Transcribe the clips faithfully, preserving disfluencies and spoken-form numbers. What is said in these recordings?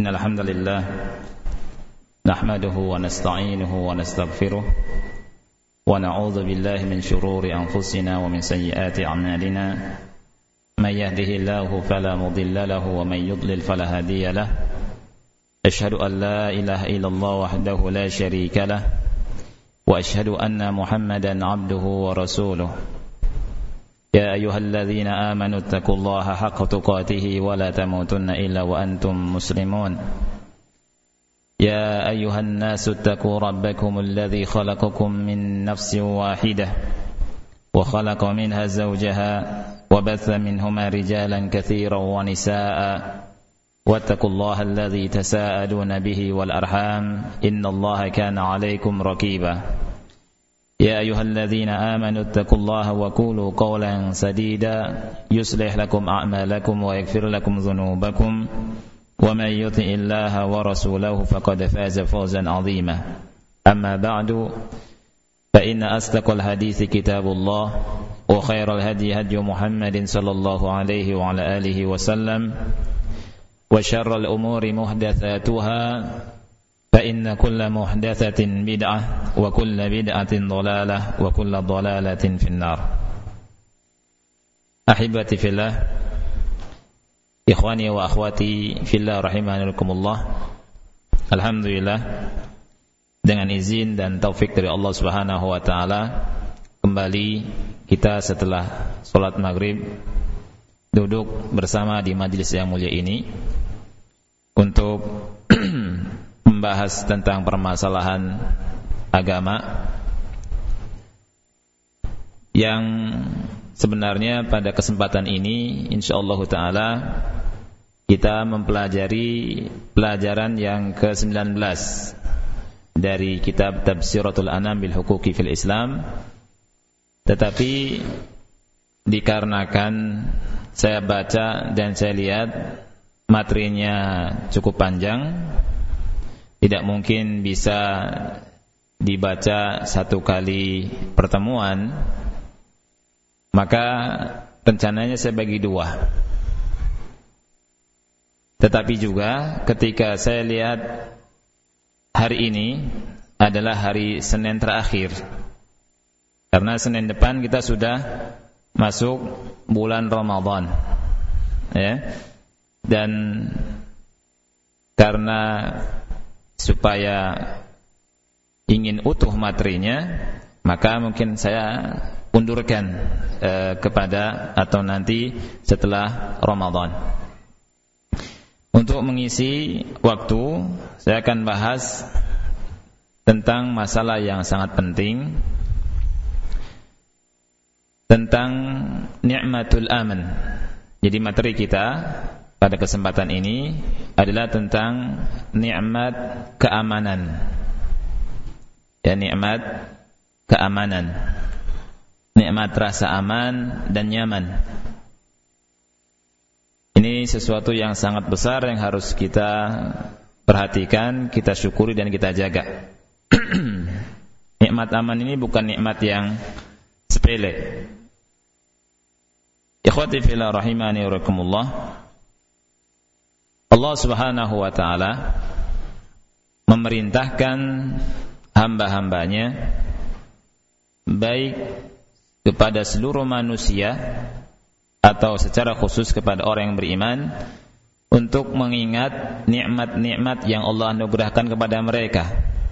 إن الحمد لله نحمده ونستعينه ونستغفره ونعوذ بالله من شرور أنفسنا ومن سيئات أعمالنا من يهده الله فلا مضل له ومن يضلل فلا هادي له أشهد أن لا إله إلا الله وحده لا شريك له وأشهد أن محمدا عبده ورسوله يا أيها الذين آمنوا اتقوا الله حق تقاته ولا تموتن إلا وأنتم مسلمون يا أيها الناس اتقوا ربكم الذي خلقكم من نفس واحدة وخلق منها زوجها وبث منهما رجالا كثيرا ونساء واتقوا الله الذي تساءلون به والأرحام إن الله كان عليكم رقيبا يا أيها الذين آمنوا اتقوا الله وقولوا قولا سديدا يصلح لكم أعمالكم ويغفر لكم ذنوبكم ومن يطع الله ورسوله فقد فاز فوزا عظيما أما بعد فإن أصدق الحديث كتاب الله وخير الهدي هدي محمد صلى الله عليه وعلى آله وسلم وشر الأمور محدثاتها فإن كل محدثة بدعة وكل بدعة ضلالة وكل ضلالة في النار. أحبتي في الله, ikhwani wa akhwati fillah rahimakumullah. Alhamdulillah, dengan izin dan taufik dari Allah Subhanahu wa taala, kembali kita setelah salat maghrib duduk bersama di majelis yang mulia ini untuk membahas tentang permasalahan agama yang sebenarnya pada kesempatan ini insyaallah taala kita mempelajari pelajaran yang ke sembilan belas dari kitab Tabsiratul Anam bil Huquqi fil Islam. Tetapi dikarenakan saya baca dan saya lihat materinya cukup panjang, tidak mungkin bisa dibaca satu kali pertemuan, maka rencananya saya bagi dua. Tetapi juga ketika saya lihat hari ini adalah hari Senin terakhir, karena Senin depan kita sudah masuk bulan Ramadan, ya. Dan karena supaya ingin utuh materinya, maka mungkin saya undurkan eh, kepada atau nanti setelah Ramadan. Untuk mengisi waktu, saya akan bahas tentang masalah yang sangat penting, tentang ni'matul aman. Jadi materi kita pada kesempatan ini adalah tentang nikmat keamanan. Ya, nikmat keamanan. Nikmat rasa aman dan nyaman. Ini sesuatu yang sangat besar yang harus kita perhatikan, kita syukuri dan kita jaga. Nikmat aman ini bukan nikmat yang sepele. Ikhwati fillah rahimani wa rahimakumullah. Allah Subhanahu wa taala memerintahkan hamba-hambanya, baik kepada seluruh manusia atau secara khusus kepada orang yang beriman, untuk mengingat nikmat-nikmat yang Allah anugerahkan kepada mereka.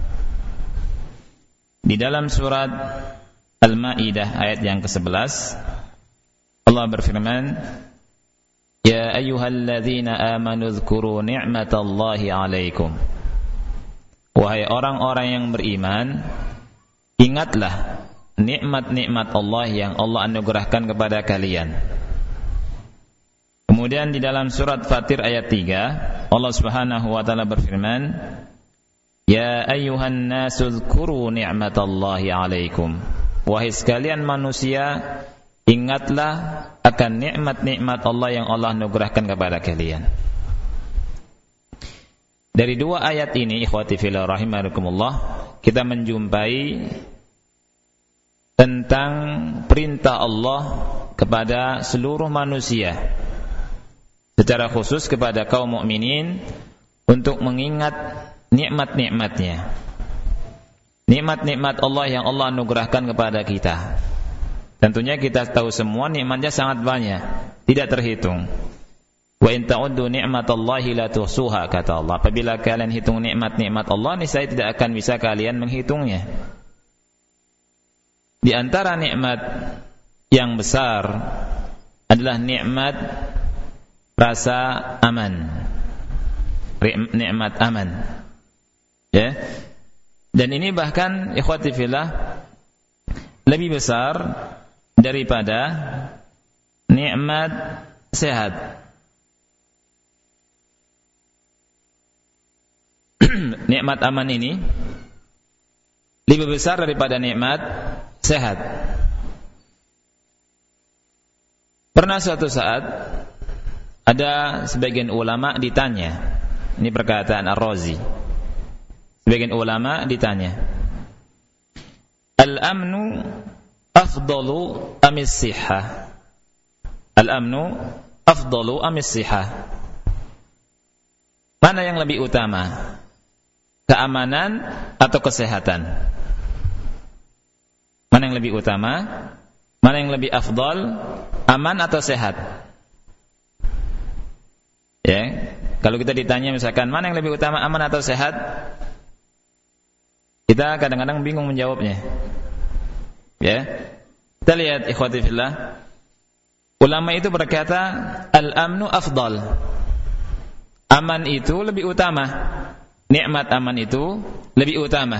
Di dalam surat Al-Maidah ayat yang kesebelas, Allah berfirman, Ya ayyuhalladzina amanu dzkuru ni'matallahi 'alaikum. Wahai orang-orang yang beriman, ingatlah nikmat-nikmat Allah yang Allah anugerahkan kepada kalian. Kemudian di dalam surat Fatir ayat tiga, Allah Subhanahu wa taala berfirman, Ya ayyuhan nasu dzkuru ni'matallahi 'alaikum. Wahai sekalian manusia, ingatlah akan nikmat-nikmat Allah yang Allah anugerahkan kepada kalian. Dari dua ayat ini, ikhwati fillah rahimakumullah, kita menjumpai tentang perintah Allah kepada seluruh manusia, secara khusus kepada kaum mukminin, untuk mengingat nikmat-nikmatnya. Nikmat-nikmat Allah yang Allah anugerahkan kepada kita. Tentunya kita tahu semua nikmatnya sangat banyak, tidak terhitung. Wa in ta'uddu ni'matallahi la tuhsuha, kata Allah. Apabila kalian hitung nikmat-nikmat Allah, niscaya tidak akan bisa kalian menghitungnya. Di antara nikmat yang besar adalah nikmat rasa aman. Nikmat aman. Ya. Dan ini bahkan ikhwati fillah lebih besar daripada nikmat sehat. Nikmat aman ini lebih besar daripada nikmat sehat. Pernah suatu saat ada sebagian ulama ditanya, ini perkataan Ar-Razi. Sebagian ulama ditanya, Al-amnu afdalu amis sihah? Al-amnu afdalu amis sihah? Mana yang lebih utama? Keamanan atau kesehatan? Mana yang lebih utama? Mana yang lebih afdal? Aman atau sehat? Ya, kalau kita ditanya misalkan mana yang lebih utama, aman atau sehat? Kita kadang-kadang bingung menjawabnya. Ya. Kita lihat ikhwati fillah. Ulama itu berkata, al-amnu afdal. Aman itu lebih utama. Nikmat aman itu lebih utama.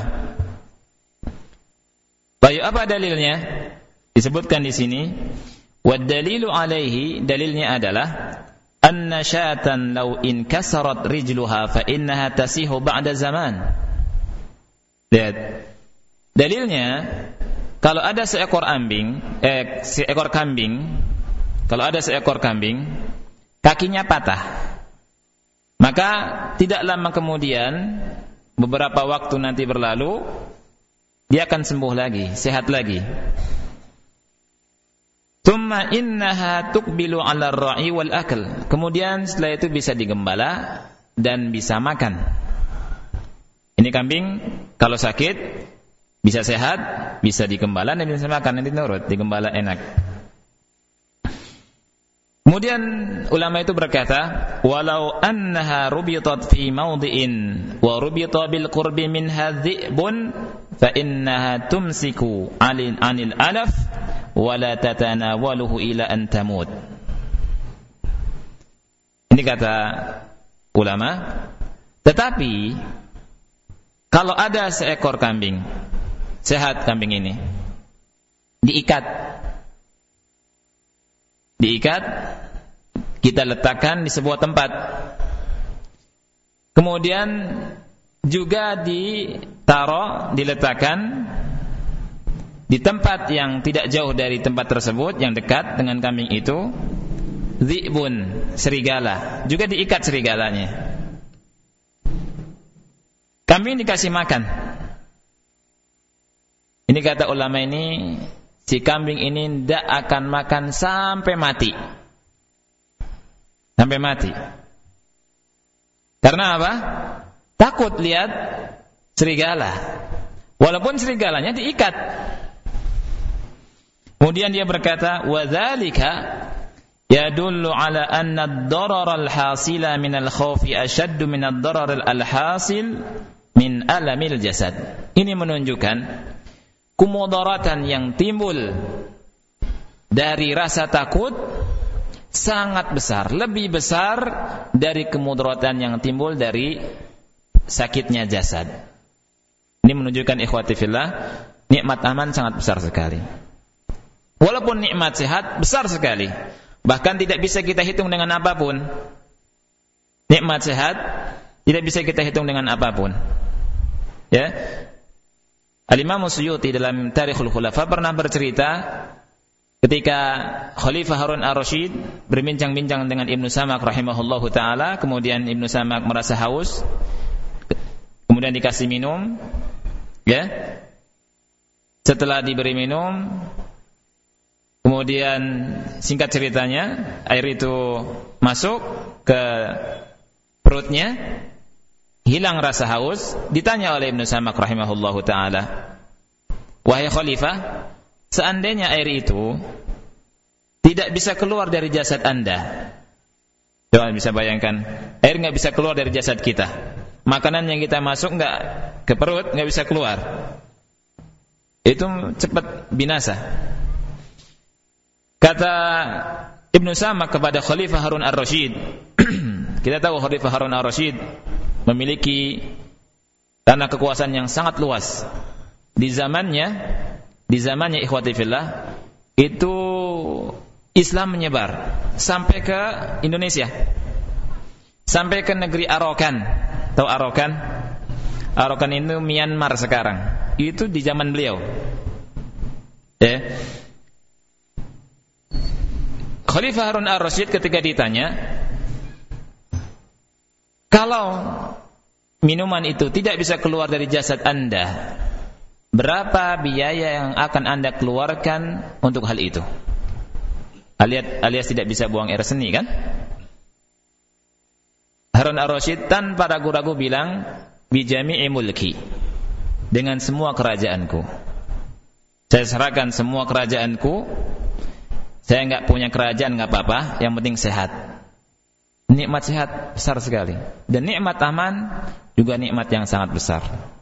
Baik, apa dalilnya? Disebutkan di sini, wad dalilu alaihi, dalilnya adalah anna syatan law in kasarat rijluha fa innaha tasihu ba'da zaman. Lihat. Dalilnya, kalau ada seekor kambing, eh seekor kambing, kalau ada seekor kambing kakinya patah, maka tidak lama kemudian, beberapa waktu nanti berlalu, dia akan sembuh lagi, sehat lagi. Tsumma innaha tuqbilu 'ala ar-ra'i wal akl. Kemudian setelah itu bisa digembala dan bisa makan. Ini kambing kalau sakit bisa sehat, bisa digembala dan bisa makan, nanti nurut, digembala enak. Kemudian ulama itu berkata, walau annaha rubitat fi mawdi'in wa rubita bil qurbi minha dhi'bun fa innaha tumsiku 'anil 'anil alaf wa la tatanawaluhu ila an tamut. Ini kata ulama. Tetapi kalau ada seekor kambing, sehat kambing ini, diikat diikat, kita letakkan di sebuah tempat, kemudian juga ditaruh, diletakkan di tempat yang tidak jauh dari tempat tersebut, yang dekat dengan kambing itu, dhi'bun, serigala, juga diikat serigalanya. Kambing dikasih makan. Ini kata ulama ini, si kambing ini tidak akan makan sampai mati. Sampai mati. Karena apa? Takut lihat serigala. Walaupun serigalanya diikat. Kemudian dia berkata, وَذَلِكَ يَدُلُّ عَلَى أَنَّ الضَّرَرَ الْحَاصِلَ مِنَ الْخَوْفِ أَشَدُّ مِنَ الضَّرَرِ الْحَاصِلِ مِنْ أَلَمِ الْجَسَدِ. Ini menunjukkan kemudaratan yang timbul dari rasa takut sangat besar, lebih besar dari kemudaratan yang timbul dari sakitnya jasad. Ini menunjukkan ikhwati fillah, nikmat aman sangat besar sekali. Walaupun nikmat sehat besar sekali, bahkan tidak bisa kita hitung dengan apapun. Nikmat sehat tidak bisa kita hitung dengan apapun. Ya. Al-Imam Suyuti dalam Tarikhul Khulafa pernah bercerita ketika Khalifah Harun ar-Rasyid berbincang-bincang dengan Ibnu Samak rahimahullahu ta'ala, kemudian Ibnu Samak merasa haus, kemudian dikasih minum, ya. Setelah diberi minum, kemudian singkat ceritanya, air itu masuk ke perutnya, hilang rasa haus, ditanya oleh Ibnu Samak rahimahullahu taala, wahai khalifah, seandainya air itu tidak bisa keluar dari jasad Anda, coba bisa bayangkan, air nggak bisa keluar dari jasad kita, makanan yang kita masuk nggak ke perut, nggak bisa keluar, itu cepat binasa. Kata Ibnu Samak kepada Khalifah Harun ar-Rasyid, kita tahu Khalifah Harun ar-Rasyid memiliki tanah kekuasaan yang sangat luas. Di zamannya, di zamannya ikhwati fillah, itu Islam menyebar sampai ke Indonesia, sampai ke negeri Arakan. Tahu Arakan? Arakan itu Myanmar sekarang. Itu di zaman beliau. Ya. Khalifah Harun ar-Rasyid ketika ditanya, kalau minuman itu tidak bisa keluar dari jasad Anda, berapa biaya yang akan Anda keluarkan untuk hal itu? Alias, alias tidak bisa buang air seni, kan? Harun ar-Rasyid tanpa ragu-ragu bilang, bijami'i mulki, dengan semua kerajaanku. Saya serahkan semua kerajaanku. Saya enggak punya kerajaan, enggak apa-apa, yang penting sehat. Nikmat sehat besar sekali, dan nikmat aman juga nikmat yang sangat besar.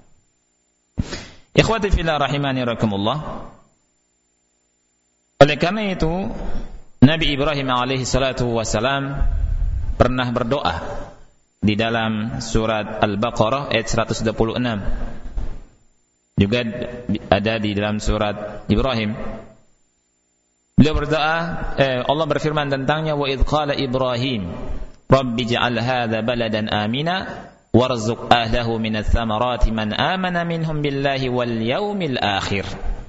Ikhwati fillah rahimani rahimakumullah. Oleh karena itu, Nabi Ibrahim alaihi salatu wassalam pernah berdoa di dalam surat Al-Baqarah ayat seratus dua puluh enam. Juga ada di dalam surat Ibrahim. Beliau berdoa, eh, Allah berfirman tentangnya, wa idh qala Ibrahim Rabbi ja'al hadha baladan amina warzuq ahlahu minats thamarati man amana minhum billahi wal yaumil akhir.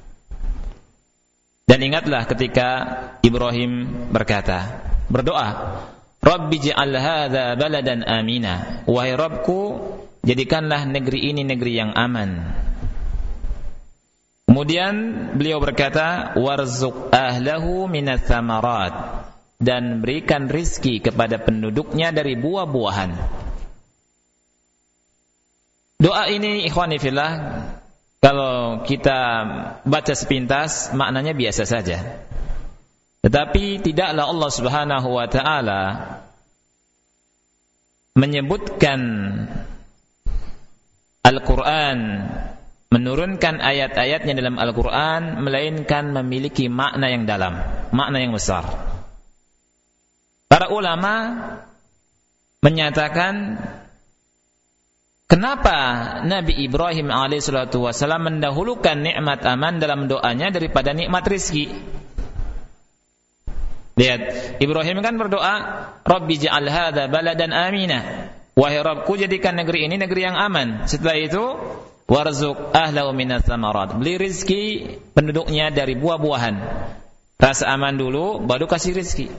Dan ingatlah ketika Ibrahim berkata, berdoa, Rabbi ja'al hadha baladan amina, wahai Rabbku, jadikanlah negeri ini negeri yang aman. Kemudian beliau berkata, warzuq ahlahu minats thamarat, dan berikan rizki kepada penduduknya dari buah-buahan. Doa ini ikhwani fillah, kalau kita baca sepintas maknanya biasa saja. Tetapi tidaklah Allah Subhanahu wa taala menyebutkan Al-Qur'an, menurunkan ayat-ayatnya dalam Al-Quran, melainkan memiliki makna yang dalam, makna yang besar. Para ulama menyatakan, kenapa Nabi Ibrahim alaihissalatu wassalam mendahulukan nikmat aman dalam doanya daripada nikmat rizki? Lihat, Ibrahim kan berdoa, Rabbi ja'al hadha baladan amina, wahai Rabbku, jadikan negeri ini negeri yang aman. Setelah itu, warzuq ahlahu minats tsamarat, beli rizki penduduknya dari buah-buahan. Rasa aman dulu, baru kasih rizki.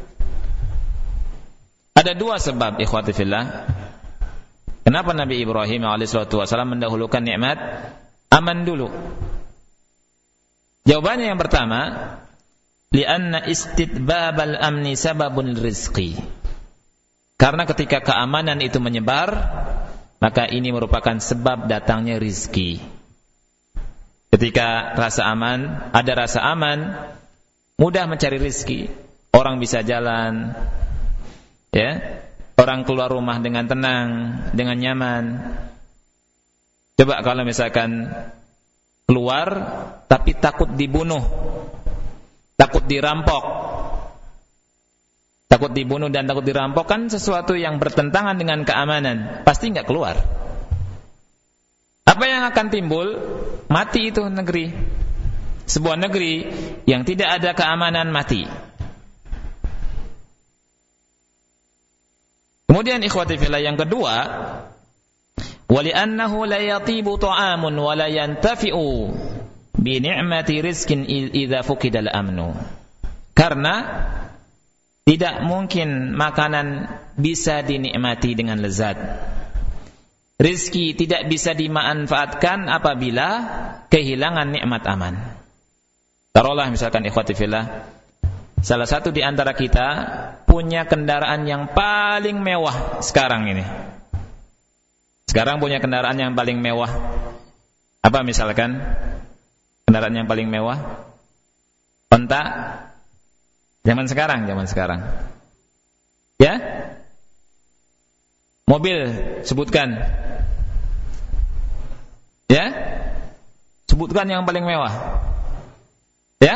Ada dua sebab ikhwati fillah, kenapa Nabi Ibrahim alaihissalatu wassalam mendahulukan nikmat aman dulu. Jawabannya yang pertama, li'anna istitbabal amni sababun rizqi, karena ketika keamanan itu menyebar, maka ini merupakan sebab datangnya rizki. Ketika rasa aman, ada rasa aman, mudah mencari rizki. Orang bisa jalan, ya, orang keluar rumah dengan tenang, dengan nyaman. Coba kalau misalkan keluar tapi takut dibunuh, takut dirampok, takut dibunuh dan takut dirampok, kan sesuatu yang bertentangan dengan keamanan, pasti enggak keluar. Apa yang akan timbul? Mati itu negeri. Sebuah negeri yang tidak ada keamanan, mati. Kemudian ikhwati fillah yang kedua, wali'annahu la yatibu ta'amun wa la yantafi'u bi ni'mati rizqin idza fuqidal amnu. Karena tidak mungkin makanan bisa dinikmati dengan lezat. Rizki tidak bisa dimanfaatkan apabila kehilangan nikmat aman. Taruhlah misalkan ikhwati fillah, salah satu di antara kita punya kendaraan yang paling mewah sekarang ini. Sekarang punya kendaraan yang paling mewah. Apa misalkan? Kendaraan yang paling mewah? Onta? Zaman sekarang, zaman sekarang. Ya? Mobil, sebutkan. Ya? Sebutkan yang paling mewah. Ya?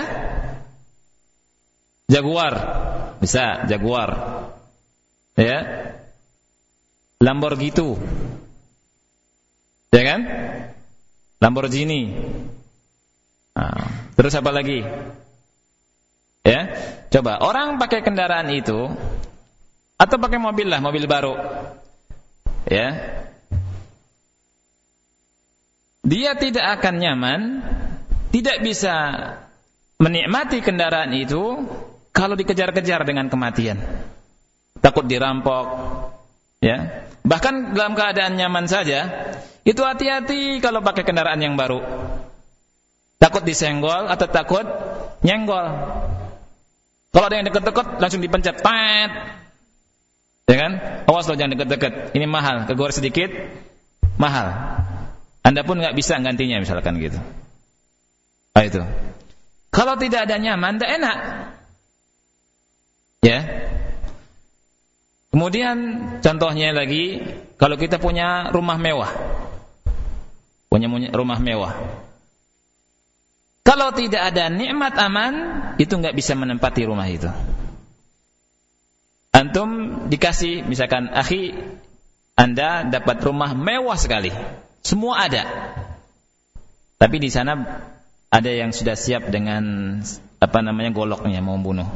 Jaguar. Bisa, Jaguar. Ya? Lamborghini. Ya kan? Lamborghini. Nah, terus apa lagi? Ya? Coba, orang pakai kendaraan itu atau pakai mobil lah, mobil baru. Ya? Dia tidak akan nyaman, tidak bisa menikmati kendaraan itu kalau dikejar-kejar dengan kematian. Takut dirampok, ya. Bahkan dalam keadaan nyaman saja, itu hati-hati kalau pakai kendaraan yang baru. Takut disenggol atau takut nyenggol. Kalau ada yang deket-deket langsung dipencet, pet. Ya kan? Awas lo jangan deket-deket. Ini mahal, kegor sedikit mahal. Anda pun nggak bisa gantinya misalkan gitu. Ah itu. Kalau tidak ada nyaman, tidak enak. Ya. Kemudian contohnya lagi, kalau kita punya rumah mewah, punya rumah mewah. Kalau tidak ada nikmat aman, itu nggak bisa menempati rumah itu. Antum dikasih, misalkan akhi, Anda dapat rumah mewah sekali. Semua ada. Tapi di sana ada yang sudah siap dengan apa namanya goloknya mau bunuh.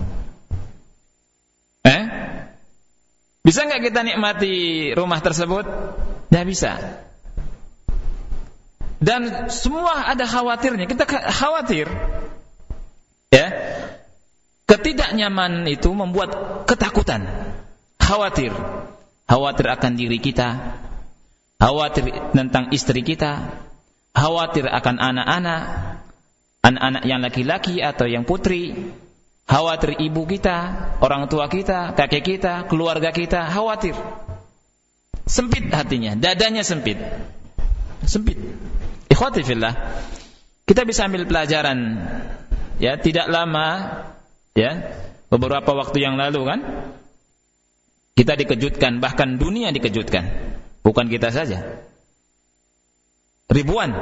Eh? Bisa enggak kita nikmati rumah tersebut? Tidak bisa. Dan semua ada khawatirnya. Kita khawatir. Ya. Ketidaknyamanan itu membuat ketakutan. Khawatir. Khawatir akan diri kita. Khawatir tentang istri kita, khawatir akan anak-anak, anak-anak yang laki-laki atau yang putri, khawatir ibu kita, orang tua kita, kakek kita, keluarga kita, khawatir. Sempit hatinya, dadanya sempit. Sempit. Ikhwati fillah, kita bisa ambil pelajaran, ya, tidak lama, ya, beberapa waktu yang lalu kan, kita dikejutkan, bahkan dunia dikejutkan. Bukan kita saja. Ribuan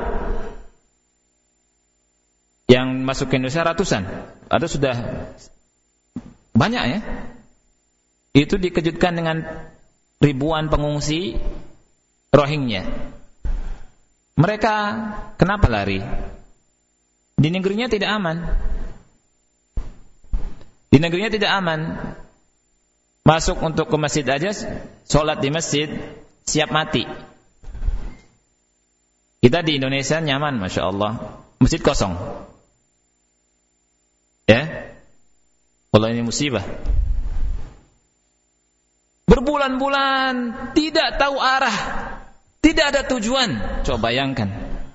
yang masuk ke Indonesia, ratusan. Ada sudah banyak ya. Itu dikejutkan dengan ribuan pengungsi Rohingya. Mereka kenapa lari? Di negerinya tidak aman. Di negerinya tidak aman. Masuk untuk ke masjid aja, sholat di masjid siap mati. Kita di Indonesia nyaman, masya Allah, masjid kosong. Ya, kalau ini musibah. Berbulan-bulan tidak tahu arah, tidak ada tujuan. Coba bayangkan,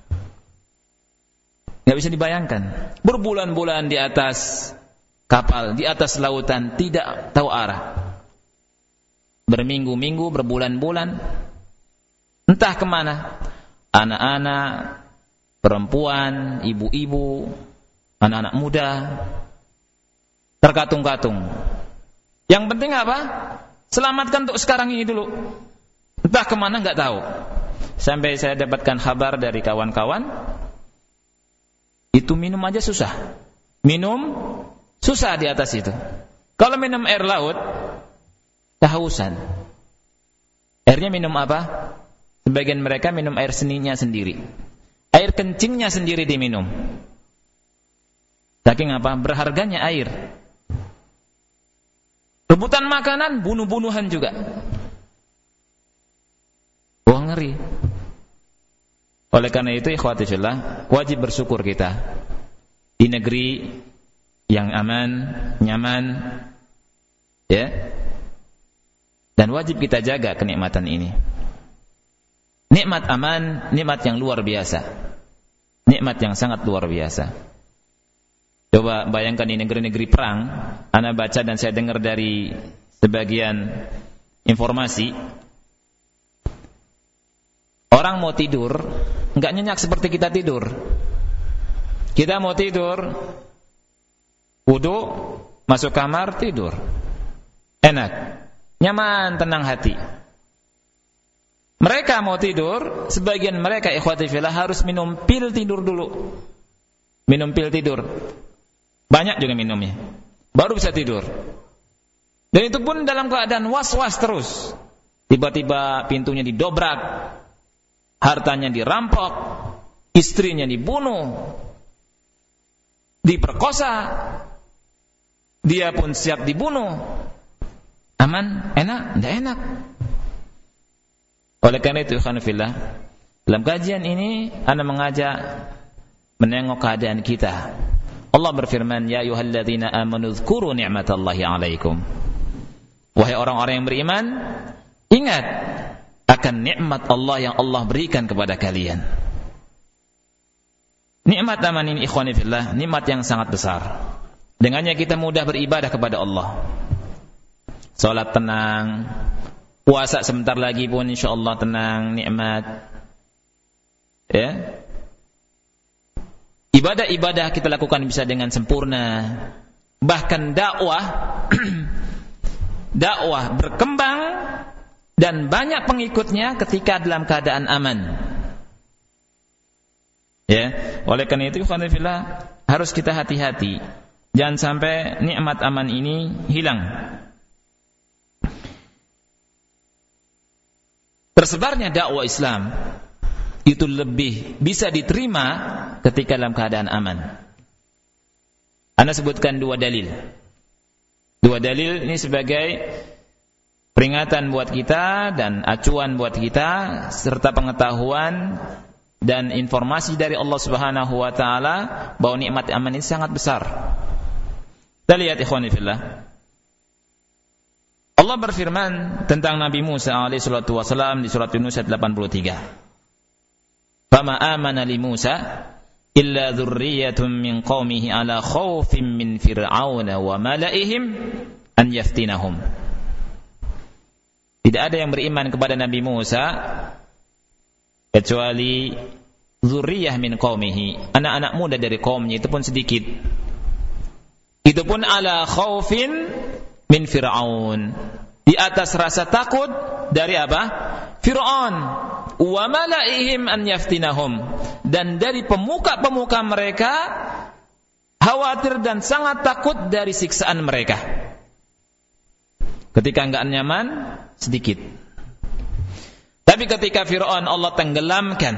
nggak bisa dibayangkan. Berbulan-bulan di atas kapal, di atas lautan, tidak tahu arah. Berminggu-minggu, berbulan-bulan, entah kemana. Anak-anak, perempuan, ibu-ibu, anak-anak muda, terkatung-katung. Yang penting apa? Selamatkan untuk sekarang ini dulu. Entah kemana nggak tahu. Sampai saya dapatkan kabar dari kawan-kawan, itu minum aja susah. Minum susah di atas itu. Kalau minum air laut, kehausan. Airnya minum apa? Sebagian mereka minum air seninya sendiri. Air kencingnya sendiri diminum. Saking apa? Berharganya air. Rebutan makanan, bunuh-bunuhan juga. Wah, ngeri. Oleh karena itu, ikhwati fillah, wajib bersyukur kita di negeri yang aman, nyaman, ya. Dan wajib kita jaga kenikmatan ini. Nikmat aman, nikmat yang luar biasa. Nikmat yang sangat luar biasa. Coba bayangkan di negeri-negeri perang, ana baca dan saya dengar dari sebagian informasi, Orang mau tidur enggak nyenyak seperti kita tidur. Kita mau tidur, wudu, masuk kamar, tidur. Enak, nyaman, tenang hati. Mereka mau tidur, sebagian mereka ikhwati fillah harus minum pil tidur dulu. Minum pil tidur. Banyak juga minumnya. Baru bisa tidur. Dan itu pun dalam keadaan was-was terus. Tiba-tiba pintunya didobrak, hartanya dirampok, istrinya dibunuh, diperkosa, dia pun siap dibunuh. Aman? Enak? Tidak enak. Oleh karena itu, ikhwan fillah, dalam kajian ini ana mengajak menengok keadaan kita. Allah berfirman, ya ayyuhalladzina amanu dzkuru ni'matallahi 'alaikum. Wahai orang-orang yang beriman, ingat akan nikmat Allah yang Allah berikan kepada kalian. Nikmat aman ini ikhwan fillah, nikmat yang sangat besar. Dengannya kita mudah beribadah kepada Allah. Salat tenang, puasa sebentar lagi pun insyaallah tenang, nikmat. Ya. Ibadah-ibadah kita lakukan bisa dengan sempurna. Bahkan dakwah dakwah berkembang dan banyak pengikutnya ketika dalam keadaan aman. Ya, oleh karena itu alhamdulillah harus kita hati-hati. Jangan sampai nikmat aman ini hilang. Tersebarnya dakwah Islam itu lebih bisa diterima ketika dalam keadaan aman. Anda sebutkan dua dalil. Dua dalil ini sebagai peringatan buat kita dan acuan buat kita serta pengetahuan dan informasi dari Allah Subhanahu wa taala bahwa nikmat aman ini sangat besar. Kita lihat ikhwani fillah. Allah berfirman tentang Nabi Musa alaihi salatu wasalam di surat Yunus ayat delapan puluh tiga. Fama amana li Musa illa dzurriyyatun min qaumihi ala khaufin min fir'auna wa mala'ihim an yaftinahum. Tidak ada yang beriman kepada Nabi Musa kecuali dzurriyyah min qaumihi, anak-anak muda dari kaumnya, itu pun sedikit. Itu pun ala khaufin min fir'aun, di atas rasa takut dari apa? Fir'aun. Wa mala'ihim an yaftinahum, dan dari pemuka-pemuka mereka khawatir dan sangat takut dari siksaan mereka. Ketika enggak nyaman, sedikit. Tapi ketika Fir'aun Allah tenggelamkan,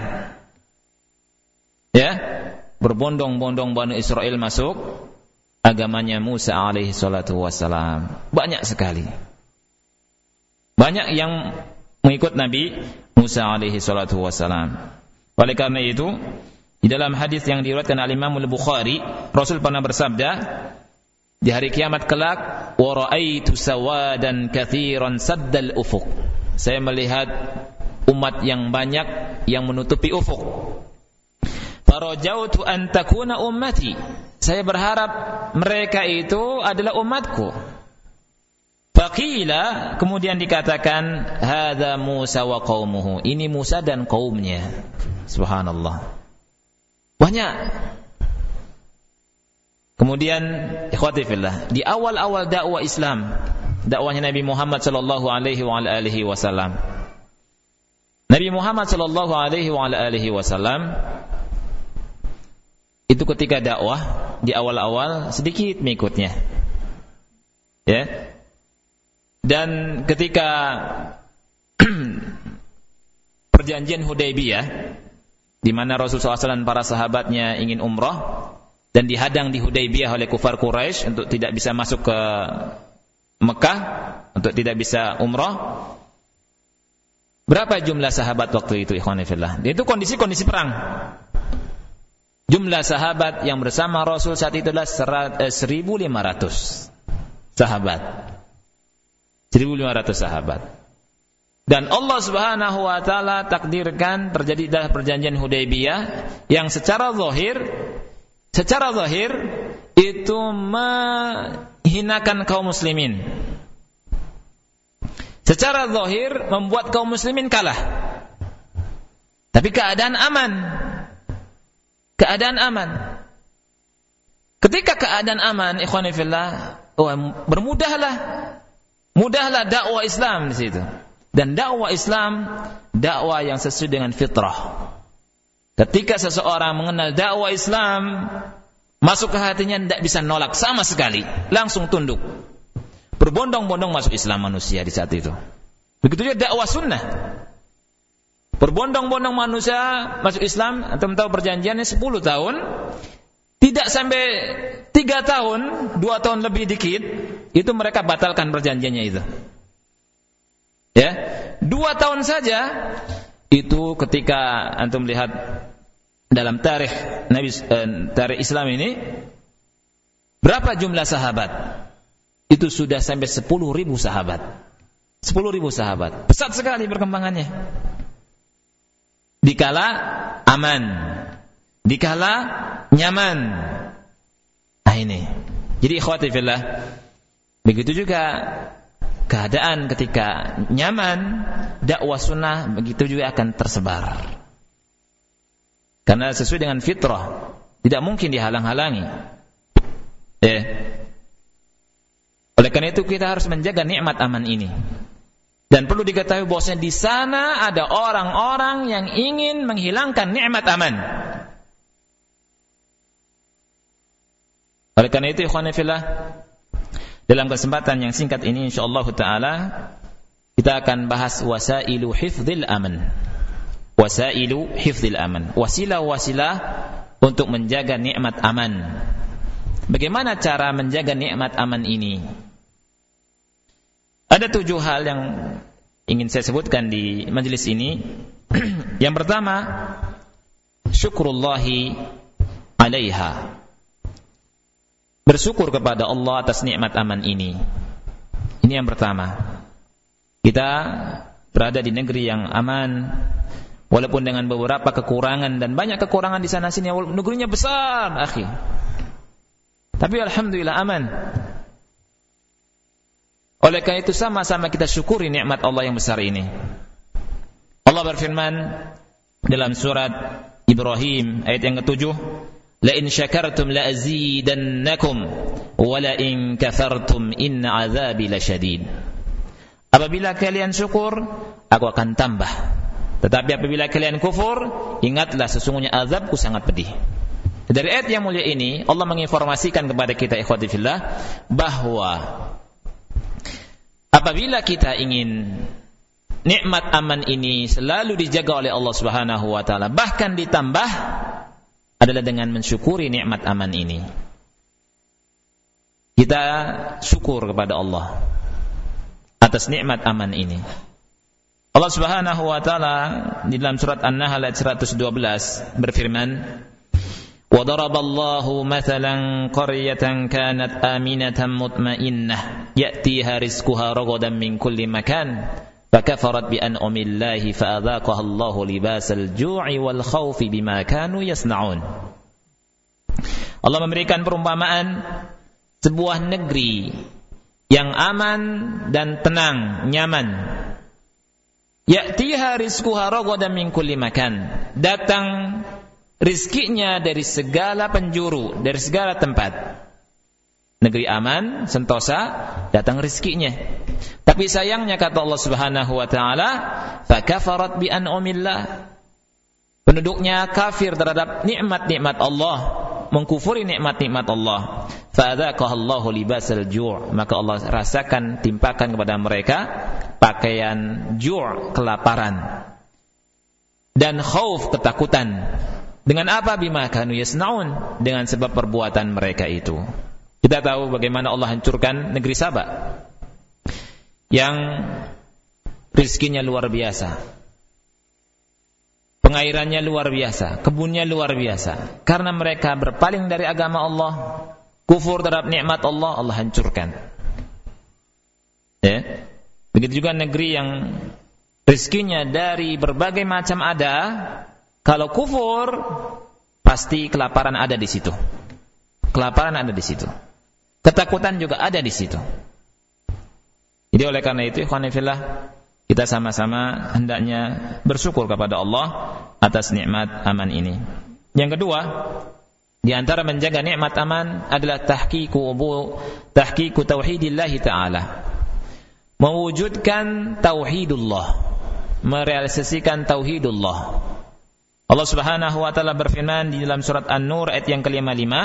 ya, berbondong-bondong Bani Israel masuk agamanya Musa alaihi salatu wassalam. Banyak sekali. Banyak yang mengikut Nabi Musa alaihi salatu wassalam. Oleh karena itu, di dalam hadis yang diriwayatkan oleh Imam Al-Bukhari, Rasul pernah bersabda, di hari kiamat kelak, wa ra'aitu sawadan katsiran saddal ufuq. Saya melihat umat yang banyak yang menutupi ufuk. Farajautu an takuna ummati. Saya berharap mereka itu adalah umatku. Faqila, kemudian dikatakan, hadza Musa wa qaumuhu. Ini Musa dan kaumnya. Subhanallah. Banyak. Kemudian ikhwati fillah, di awal-awal dakwah Islam, dakwahnya Nabi Muhammad sallallahu alaihi wa alihi wasallam. Nabi Muhammad sallallahu alaihi wa alihi wasallam itu ketika dakwah di awal-awal sedikit mengikutnya. Ya. Dan ketika perjanjian Hudaybiyah, di mana Rasulullah shallallahu alaihi wasallam para sahabatnya ingin umrah dan dihadang di Hudaybiyah oleh kufar Quraisy untuk tidak bisa masuk ke Mekah, untuk tidak bisa umrah. Berapa jumlah sahabat waktu itu, ikhwan fillah? Itu kondisi-kondisi perang. Jumlah sahabat yang bersama Rasul saat itu adalah seribu lima ratus sahabat. seribu lima ratus sahabat. Dan Allah Subhanahu wa taala takdirkan terjadi dalam perjanjian Hudaybiyah yang secara zahir secara zahir itu menghinakan kaum muslimin. Secara zahir membuat kaum muslimin kalah. Tapi keadaan aman. Keadaan aman. Ketika keadaan aman, ikhwani fillah, oh, bermudahlah. Mudahlah dakwah Islam di situ. Dan dakwah Islam, dakwah yang sesuai dengan fitrah. Ketika seseorang mengenal dakwah Islam, masuk ke hatinya, tidak bisa nolak sama sekali. Langsung tunduk. Berbondong-bondong masuk Islam manusia di saat itu. Begitu juga dakwah sunnah. Berbondong-bondong manusia masuk Islam. Antum tahu perjanjiannya sepuluh tahun. Tidak sampai tiga tahun, dua tahun lebih dikit, itu mereka batalkan perjanjiannya itu. Ya, dua tahun saja, itu ketika antum lihat dalam tarikh Nabi eh, tarikh Islam ini, berapa jumlah sahabat? Itu sudah sampai sepuluh ribu sahabat. Sepuluh ribu sahabat. Pesat sekali perkembangannya. Dikala aman, dikala nyaman. Nah ini. Jadi ikhwati fillah, begitu juga keadaan ketika nyaman, dakwah sunnah begitu juga akan tersebar. Karena sesuai dengan fitrah, tidak mungkin dihalang-halangi. Eh. Oleh karena itu kita harus menjaga nikmat aman ini. Dan perlu diketahui bahwasanya di sana ada orang-orang yang ingin menghilangkan nikmat aman. Oleh karena itu ikhwan fillah, dalam kesempatan yang singkat ini insyaallah taala kita akan bahas wasailu hifdzil aman. Wasailu hifdzil aman. Wasilah-wasilah untuk menjaga nikmat aman. Bagaimana cara menjaga nikmat aman ini? Ada tujuh hal yang ingin saya sebutkan di majelis ini. Yang pertama, syukrullahi alaiha. Bersyukur kepada Allah atas nikmat aman ini. Ini yang pertama. Kita berada di negeri yang aman, walaupun dengan beberapa kekurangan dan banyak kekurangan di sana sini, walaupun negerinya besar, akhi. Tapi alhamdulillah aman. Oleh karena itu sama-sama kita syukuri nikmat Allah yang besar ini. Allah berfirman dalam surat Ibrahim ayat yang ketujuh, la in syakartum la azidannakum wa la in kafartum inna azabi lasyadid. Apabila kalian syukur, aku akan tambah. Tetapi apabila kalian kufur, ingatlah sesungguhnya azabku sangat pedih. Dari ayat yang mulia ini Allah menginformasikan kepada kita ikhwati fillah bahwa apabila kita ingin nikmat aman ini selalu dijaga oleh Allah Subhanahu wa taala, bahkan ditambah, adalah dengan mensyukuri nikmat aman ini. Kita syukur kepada Allah atas nikmat aman ini. Allah Subhanahu wa taala di dalam surat An-Nahl ayat seratus dua belas berfirman, وَضَرَبَ اللَّهُ مَثَلًا قَرْيَةً كَانَتْ آمِنَةً مُطْمَئِنَّةً يَأْتِيهَا رِزْقُهَا رَغَدًا مِنْ كُلِّ مَكَانٍ فَكَفَرَتْ بِأَنْعُمِ اللَّهِ فَأَذَاقَهَا اللَّهُ لِبَاسَ الْجُوعِ وَالْخَوْفِ بِمَا كَانُوا يَصْنَعُونَ. Allah memberikan perumpamaan sebuah negeri yang aman dan tenang, nyaman. Ya'tiha rizquha ragadan min kulli makan. Datang rizkinya dari segala penjuru, dari segala tempat. Negeri aman, sentosa, datang rizkinya. Tapi sayangnya kata Allah Subhanahu wa taala, fakafarat bi an'amillah. Penduduknya kafir terhadap nikmat-nikmat Allah, mengkufuri nikmat-nikmat Allah. Fa'adzaqahallahu libasal ju', maka Allah rasakan, timpakan kepada mereka pakaian ju', kelaparan, dan khauf, ketakutan. Dengan apa? Bima kanu yasnaun, dengan sebab perbuatan mereka itu. Kita tahu bagaimana Allah hancurkan negeri Saba yang rizkinya luar biasa, pengairannya luar biasa, kebunnya luar biasa. Karena mereka berpaling dari agama Allah, kufur terhadap nikmat Allah, Allah hancurkan. Ya. Begitu juga negeri yang rizkinya dari berbagai macam ada, kalau kufur pasti kelaparan ada di situ. Kelaparan ada di situ. Ketakutan juga ada di situ. Jadi oleh karena itu ikhwan fillah, kita sama-sama hendaknya bersyukur kepada Allah atas nikmat aman ini. Yang kedua, di antara menjaga nikmat aman adalah tahqiqu ubu tahqiqu tauhidillah taala. Mewujudkan tauhidullah, merealisasikan tauhidullah. Allah Subhanahu wa taala berfirman di dalam surat An-Nur ayat yang kelima lima,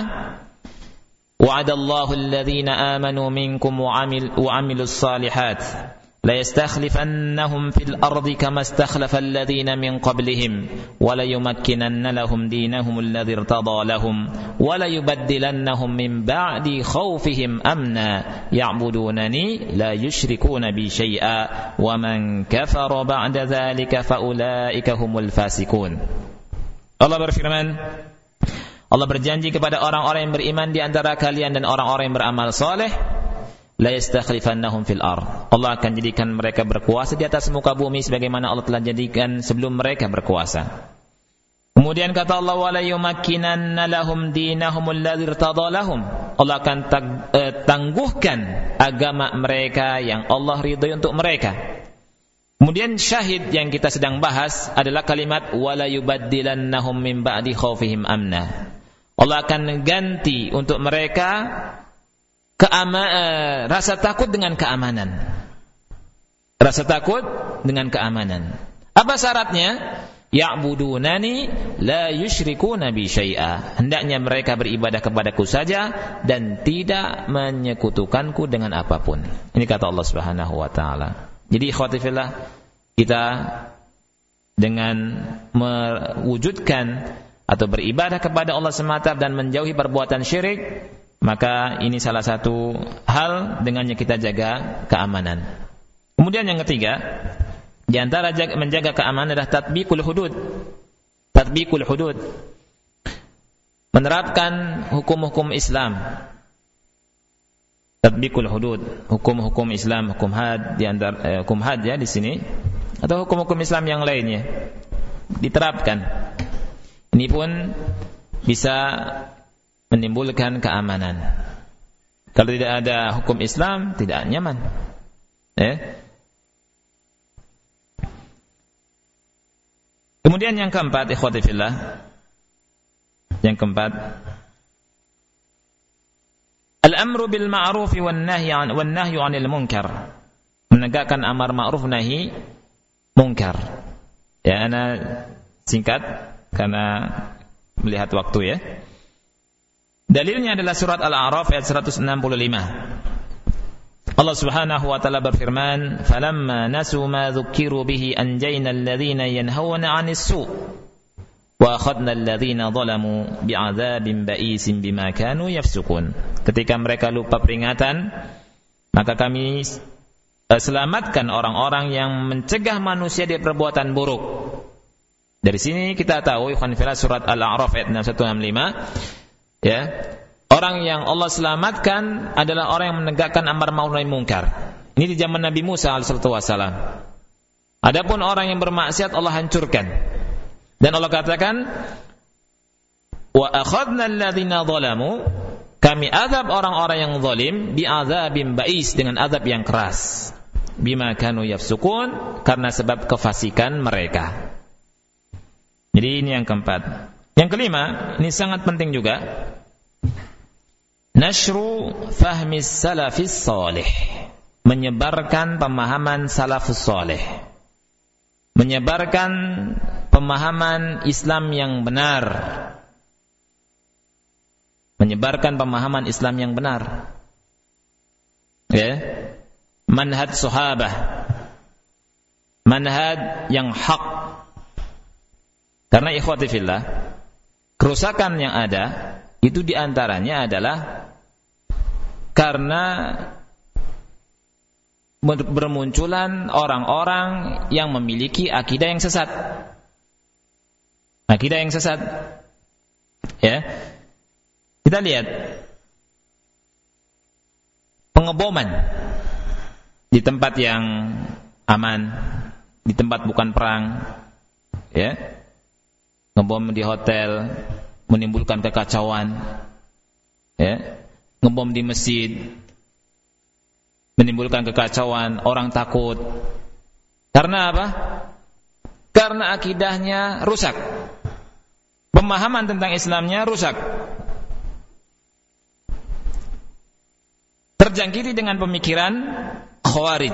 wa'adallahu alladhina amanu minkum wa 'amilus salihat la yastakhlifannahum fil ardi kama istakhlafa alladhina min qablihim wa la yumakkinanna lahum dinahum alladhi irtada lahum wa la yubaddilannahum min ba'di khawfihim amna ya'budunani la yushrikuna bi syai'a wa man kafara ba'da dhalika fa ulaika humul fasikun. Allah berfirman, Allah berjanji kepada orang-orang yang beriman di antara kalian dan orang-orang yang beramal saleh, la yastakhlifannahum fil ard. Allah akan jadikan mereka berkuasa di atas muka bumi sebagaimana Allah telah jadikan sebelum mereka berkuasa. Kemudian kata Allah, wala yumakkinanna lahum dinahum alladzi irtada lahum. Allah akan tag, eh, tangguhkan agama mereka yang Allah ridhai untuk mereka. Kemudian syahid yang kita sedang bahas adalah kalimat wala yubaddilannahum min ba'di khaufihim amna. Allah akan ganti untuk mereka keama- eh, rasa takut dengan keamanan. Rasa takut dengan keamanan. Apa syaratnya? Ya'budunani la yusyrikuna bi syai'a. Hendaknya mereka beribadah kepadaku saja dan tidak menyekutukanku dengan apapun. Ini kata Allah Subhanahu wa taala. Jadi ikhwati fillah, kita dengan mewujudkan atau beribadah kepada Allah semata dan menjauhi perbuatan syirik, maka ini salah satu hal dengannya kita jaga keamanan. Kemudian yang ketiga, di antara menjaga keamanan adalah tatbiqul hudud. Tatbiqul hudud, menerapkan hukum-hukum Islam. Tatbiqul hudud, hukum-hukum Islam, hukum had di antara eh, hukum had ya di sini, atau hukum-hukum Islam yang lainnya diterapkan. Ini pun bisa menimbulkan keamanan. Kalau tidak ada hukum Islam, tidak nyaman. Eh? Kemudian yang keempat, ikhwati fillah, yang keempat, al-amru bil ma'ruf wan nahyi an wan nahyu 'anil munkar. Menegakkan amar ma'ruf nahi munkar. Ya, ana singkat karena melihat waktu ya. Dalilnya adalah surat Al-A'raf ayat seratus enam puluh lima. Allah Subhanahu wa taala berfirman, "Falamma nasu ma dzukiru bihi anjayna alladhina yanhauna 'anis su' wa akhadna alladhina zalamu bi'adzabin ba'isin bima kanu yafsukun." Ketika mereka lupa peringatan, maka kami selamatkan orang-orang yang mencegah manusia dari perbuatan buruk. Dari sini kita tahu ikhwan fillah surat Al-A'raf ayat enam satu enam lima, ya. Orang yang Allah selamatkan adalah orang yang menegakkan amar ma'ruf nahi munkar. Ini di zaman Nabi Musa alaihi wasallam. Adapun orang yang bermaksiat Allah hancurkan. Dan Allah katakan, wa akhadna alladhina zalamu, kami azab orang-orang yang zalim bi'adzabin ba'is, dengan azab yang keras. Bima kanu yafsukun, karena sebab kefasikan mereka. Jadi ini yang keempat. Yang kelima, ini sangat penting juga. Nashru fahmi salafis salih, menyebarkan pemahaman salafus salih, menyebarkan pemahaman Islam yang benar, menyebarkan pemahaman Islam yang benar, ya, manhaj sahabah, manhaj yang hak. Karena ikhwati fillah, kerusakan yang ada itu diantaranya adalah karena bermunculan orang-orang yang memiliki akidah yang sesat. Akidah yang sesat. Ya. Kita lihat pengeboman di tempat yang aman, di tempat bukan perang, ya. Ngebom di hotel menimbulkan kekacauan, ya. Ngebom di masjid menimbulkan kekacauan, orang takut, Karena apa? Karena akidahnya rusak. Pemahaman tentang Islamnya rusak. Terjangkiti dengan pemikiran Khawarij.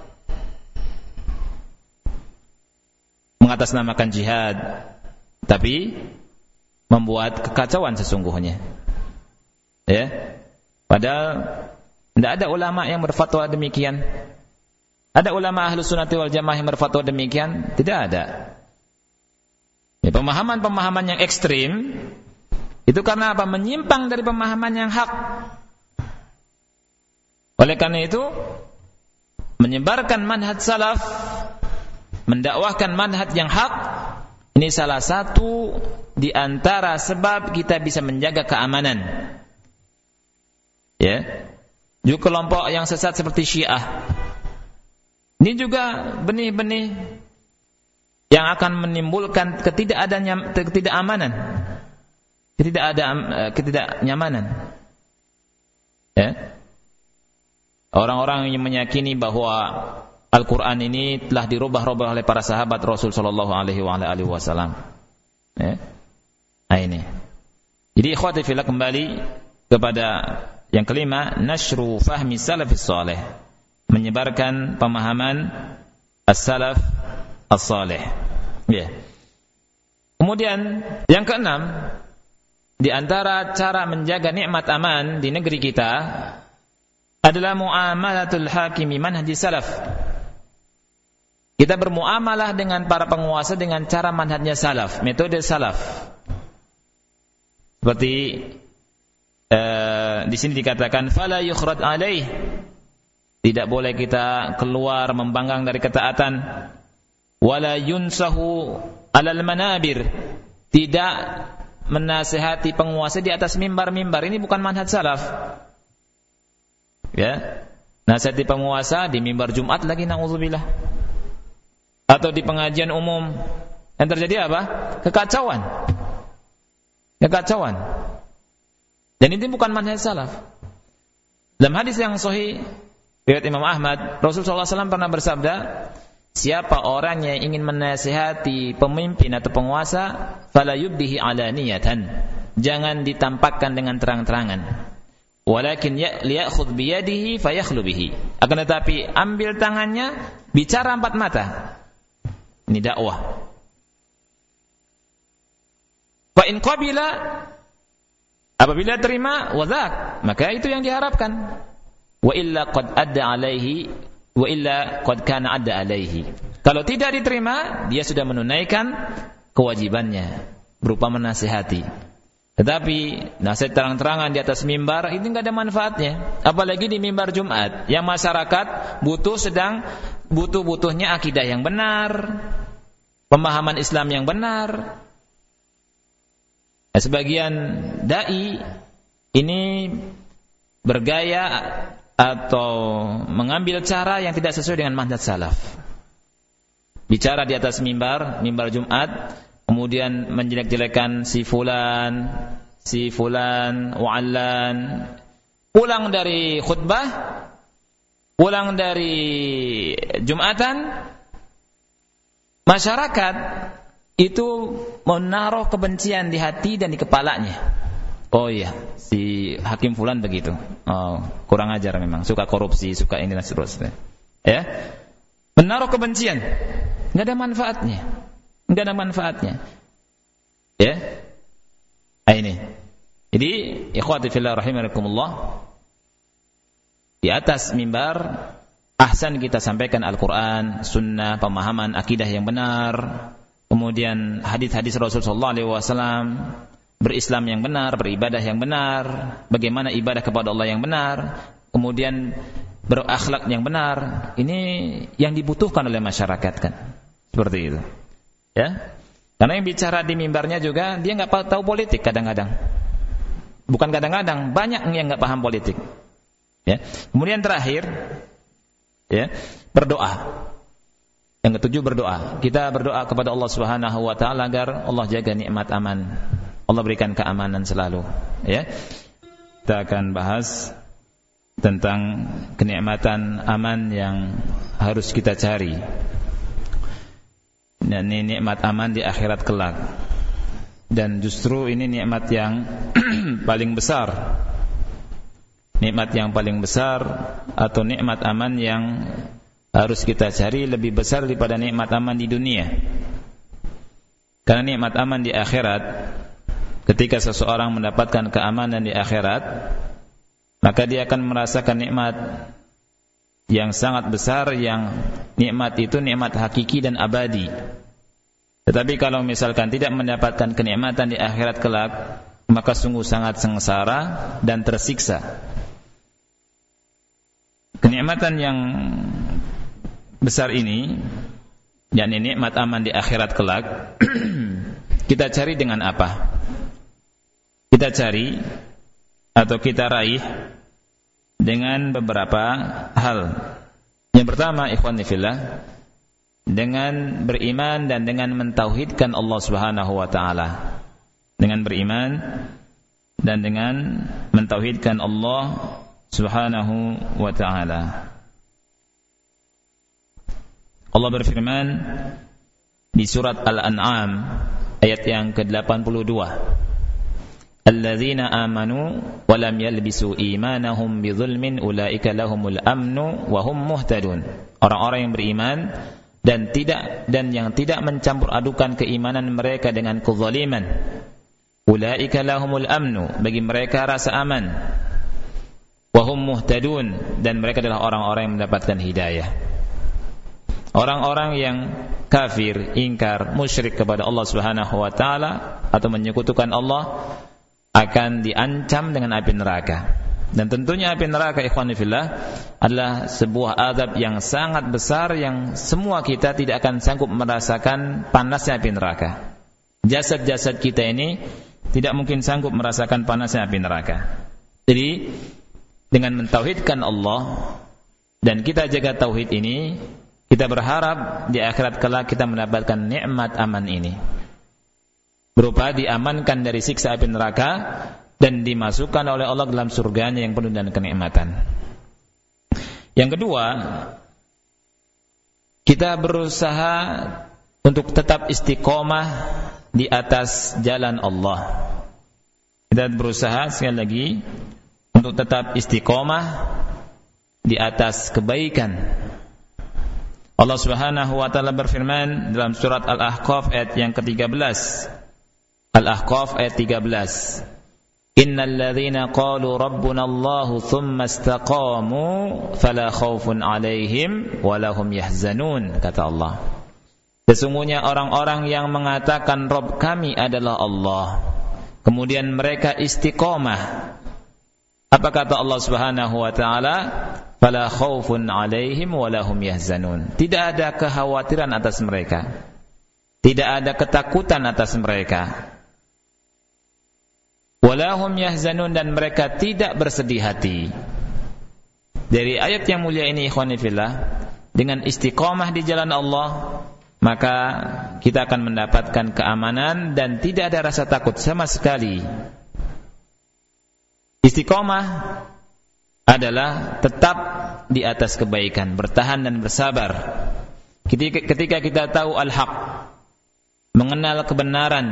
Mengatasnamakan jihad, tapi membuat kekacauan sesungguhnya. Ya. Padahal tidak ada ulama yang berfatwa demikian. Ada ulama Ahlus Sunnati wal Jamaah yang berfatwa demikian? Tidak ada. Ya, pemahaman-pemahaman yang ekstrim itu karena apa? Menyimpang dari pemahaman yang hak. Oleh karena itu, menyebarkan manhaj salaf, mendakwahkan manhaj yang hak, ini salah satu di antara sebab kita bisa menjaga keamanan. Ya. Juga kelompok yang sesat seperti Syiah. Ini juga benih-benih yang akan menimbulkan ketidakadaan ketidakamanan, ketidakadaan ketidaknyamanan. Ya. Orang-orang yang meyakini bahwa Al-Quran ini telah dirubah-rubah oleh para sahabat Rasul sallallahu alaihi wasallam. Ya. Nah ini. Jadi ikhwati fillah, kembali kepada yang kelima, nasyru fahmi salafis salih, menyebarkan pemahaman as-salaf as-salih. Ya. Kemudian yang keenam, di antara cara menjaga nikmat aman di negeri kita adalah muamalatul hakimi manhaji salaf. Kita bermuamalah dengan para penguasa dengan cara manhajnya salaf, metode salaf. Seperti Uh, di sini dikatakan fala yukhrad alaih, tidak boleh kita keluar membanggang dari ketaatan, wala yunsahu alal manabir, tidak menasihati penguasa di atas mimbar-mimbar. Ini bukan manhaj salaf. Ya, nasihati penguasa di mimbar Jumat lagi, na'udzubillah, atau di pengajian umum. Yang terjadi apa? Kekacauan. Kekacauan. Dan ini bukan manhaj salaf. Dalam hadis yang sahih riwayat Imam Ahmad, Rasul sallallahu alaihi wasallam pernah bersabda, siapa orang yang ingin menasihati pemimpin atau penguasa, fala yubdihi alaniyatan, jangan ditampakkan dengan terang-terangan. Walakin liya'khudh biyadihi fayakhlu bihi, akan tetapi ambil tangannya, bicara empat mata. Ini dakwah. Fa in qabila, apabila terima, wadhak, maka itu yang diharapkan. Wa illa qad adda alaihi, wa illa qad kana adda alaihi. Kalau tidak diterima, dia sudah menunaikan kewajibannya berupa menasihati. Tetapi nasihat terang-terangan di atas mimbar itu enggak ada manfaatnya. Apalagi di mimbar Jumat, yang masyarakat butuh sedang butuh-butuhnya akidah yang benar, pemahaman Islam yang benar. Sebagian dai ini bergaya atau mengambil cara yang tidak sesuai dengan manhaj salaf. Bicara di atas mimbar, mimbar Jumat, kemudian menjelek-jelekan si fulan, si fulan, wa'allan. Pulang dari khutbah, pulang dari Jumatan, masyarakat itu menaruh kebencian di hati dan di kepalanya. Oh iya, si hakim fulan begitu. Oh, kurang ajar memang, suka korupsi, suka ini dan seterusnya. Ya, menaruh kebencian, nggak ada manfaatnya, nggak ada manfaatnya. Ya, nah, ini. Jadi, ikhwati fillah rahimakumullah, di atas mimbar ahsan kita sampaikan Al-Quran, sunnah, pemahaman akidah yang benar. Kemudian hadis-hadis Rasul sallallahu alaihi wasallam, berislam yang benar, beribadah yang benar, bagaimana ibadah kepada Allah yang benar, kemudian berakhlak yang benar. Ini yang dibutuhkan oleh masyarakat kan. Seperti itu. Ya. Karena yang bicara di mimbarnya juga dia enggak tahu politik kadang-kadang. Bukan kadang-kadang, banyak yang enggak paham politik. Ya. Kemudian terakhir, ya, berdoa. Yang ketujuh, berdoa. Kita berdoa kepada Allah Subhanahu wa taala agar Allah jaga nikmat aman. Allah berikan keamanan selalu, ya. Kita akan bahas tentang kenikmatan aman yang harus kita cari yakni nikmat aman di akhirat kelak. Dan justru ini nikmat yang paling besar. Nikmat yang paling besar atau nikmat aman yang harus kita cari lebih besar daripada nikmat aman di dunia. Karena nikmat aman di akhirat, ketika seseorang mendapatkan keamanan di akhirat, maka dia akan merasakan nikmat yang sangat besar, yang nikmat itu nikmat hakiki dan abadi. Tetapi kalau misalkan tidak mendapatkan kenikmatan di akhirat kelak, maka sungguh sangat sengsara dan tersiksa. Kenikmatan yang besar ini, yakni nikmat aman di akhirat kelak, kita cari dengan apa? Kita cari atau kita raih dengan beberapa hal. Yang pertama, ikhwani fillah, dengan beriman dan dengan mentauhidkan Allah Subhanahu wa taala. Dengan beriman dan dengan mentauhidkan Allah Subhanahu wa ta'ala. Allah berfirman di surat Al-An'am ayat yang ke delapan puluh dua. Alladzina amanu wa lam yalbisu imanahum bidzulmin ulaika lahumul amnu wa hum muhtadun. Orang-orang yang beriman dan tidak dan yang tidak mencampur adukan keimanan mereka dengan kezaliman. Ulaika lahumul amnu, bagi mereka rasa aman. Wahum muhtadun, dan mereka adalah orang-orang yang mendapatkan hidayah. Orang-orang yang kafir, ingkar, musyrik kepada Allah Subhanahu wa taala atau menyekutukan Allah akan diancam dengan api neraka. Dan tentunya api neraka, ikhwani fillah, adalah sebuah azab yang sangat besar yang semua kita tidak akan sanggup merasakan panasnya api neraka. Jasad-jasad kita ini tidak mungkin sanggup merasakan panasnya api neraka. Jadi dengan mentauhidkan Allah dan kita jaga tauhid ini, kita berharap di akhirat kelak kita mendapatkan nikmat aman ini, berupa diamankan dari siksa api neraka dan dimasukkan oleh Allah dalam surganya yang penuh dengan kenikmatan. Yang kedua, kita berusaha untuk tetap istiqomah di atas jalan Allah. Kita berusaha sekali lagi untuk tetap istiqomah di atas kebaikan. Allah Subhanahu wa taala berfirman dalam surat Al-Ahqaf ayat yang ke tiga belas. Al-Ahqaf ayat tiga belas. Innal ladzina qalu rabbuna Allahu tsumma istaqamu fala khaufun 'alaihim wa lahum yahzanun, kata Allah. Sesungguhnya orang-orang yang mengatakan Rabb kami adalah Allah, kemudian mereka istiqomah. Apa kata Allah Subhanahu wa taala? Fala khaufun 'alaihim wa lahum yahzanun. Tidak ada kekhawatiran atas mereka. Tidak ada ketakutan atas mereka. Wa lahum yahzanun, dan mereka tidak bersedih hati. Dari ayat yang mulia ini, ikhwani fillah, dengan istiqamah di jalan Allah, maka kita akan mendapatkan keamanan dan tidak ada rasa takut sama sekali. Istiqamah adalah tetap di atas kebaikan, bertahan dan bersabar. Ketika, ketika kita tahu al-haq, mengenal kebenaran,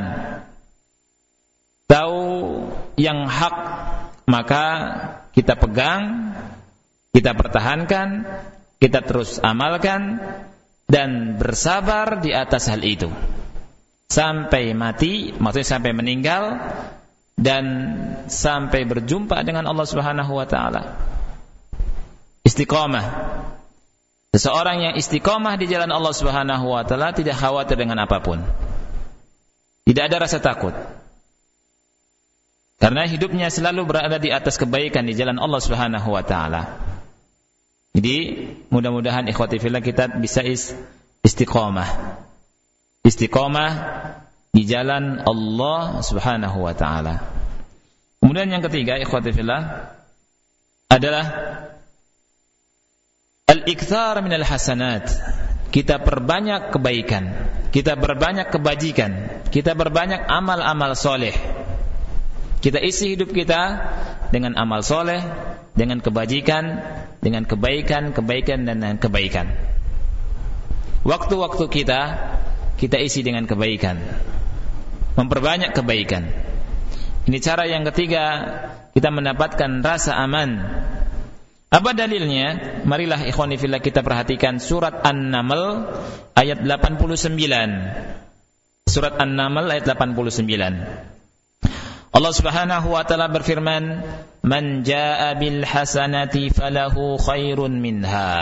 tahu yang hak, maka kita pegang, kita pertahankan, kita terus amalkan dan bersabar di atas hal itu sampai mati, maksudnya sampai meninggal dan sampai berjumpa dengan Allah Subhanahu wa taala. Istiqamah. Seseorang yang istiqamah di jalan Allah Subhanahu wa taala tidak khawatir dengan apapun. Tidak ada rasa takut. Karena hidupnya selalu berada di atas kebaikan di jalan Allah Subhanahu wa taala. Jadi, mudah-mudahan ikhwati fillah kita bisa istiqamah. Istiqamah di jalan Allah Subhanahu wa taala. Kemudian yang ketiga, ikhwati fillah, adalah al-iktsar minal hasanat. Kita perbanyak kebaikan, kita perbanyak kebajikan, kita perbanyak amal-amal soleh. Kita isi hidup kita dengan amal soleh, dengan kebajikan, dengan kebaikan, kebaikan dan dengan kebaikan. Waktu-waktu kita kita isi dengan kebaikan, memperbanyak kebaikan. Ini cara yang ketiga kita mendapatkan rasa aman. Apa dalilnya? Marilah ikhwani fillah kita perhatikan surat An-Naml ayat delapan puluh sembilan. Surat An-Naml ayat delapan puluh sembilan. Allah Subhanahu wa taala berfirman, "Man jaa'a bil hasanati falahu khairun minha."